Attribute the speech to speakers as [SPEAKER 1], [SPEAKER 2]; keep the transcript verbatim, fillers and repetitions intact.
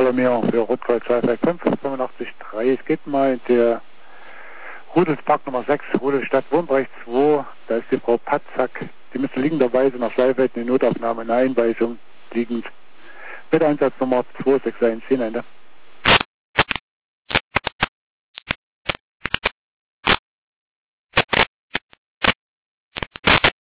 [SPEAKER 1] Alarmierung für Rotkreuz zwei drei fünf fünfundachtzig drei. Es geht mal in der Rudelspark Nummer sechs, Rudelstadt Wurmbrech zwei. Da ist die Frau Patzak, die müsste liegenderweise nach Saalfeld eine Notaufnahme, eine Einweisung liegend. Bitte Einsatznummer zwei sechs eins zehn Ende.